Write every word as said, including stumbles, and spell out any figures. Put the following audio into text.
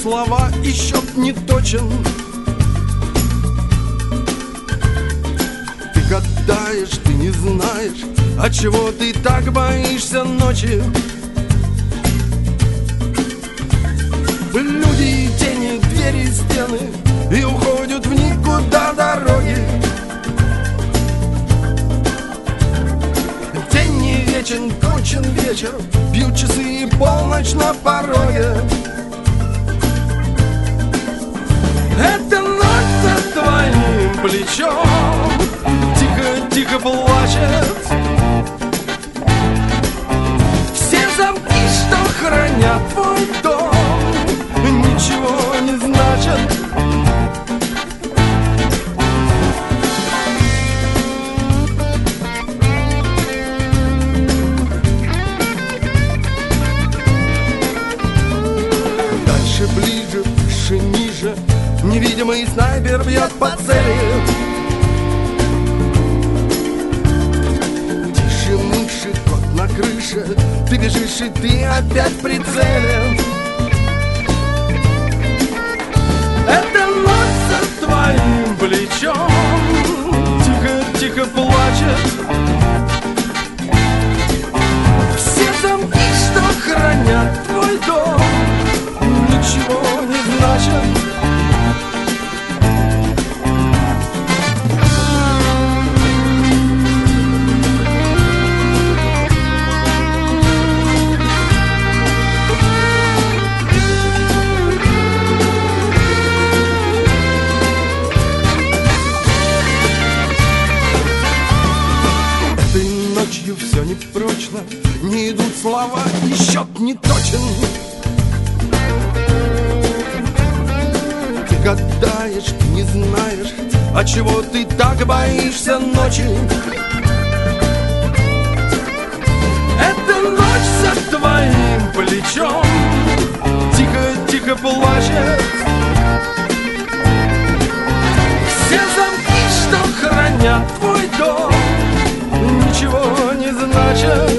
слова, и счет не точен. Ты гадаешь, ты не знаешь, отчего ты так боишься ночи. Люди, тени, двери, стены, и уходят в никуда дороги. День не вечен, кончен вечер, бьют часы и полночь на пороге. Это ночь за твоим плечом тихо-тихо плачет. Все замки, что хранят твой дом, ничего не значат. Дальше, ближе, выше, ниже, невидимый снайпер бьет по цели. Тише мыши, кот на крыше, ты бежишь и ты опять в прицеле. Это ночь за твоим плечом тихо-тихо плачет. Все замки, что хранят твой дом, ничего не значат. Ночью все непрочно, не идут слова, и счет не точен. Ты гадаешь, ты не знаешь, отчего ты так боишься ночи. Это ночь за твоим плечом тихо-тихо плачет. Все замки, что хранят твой дом, ничего не значит.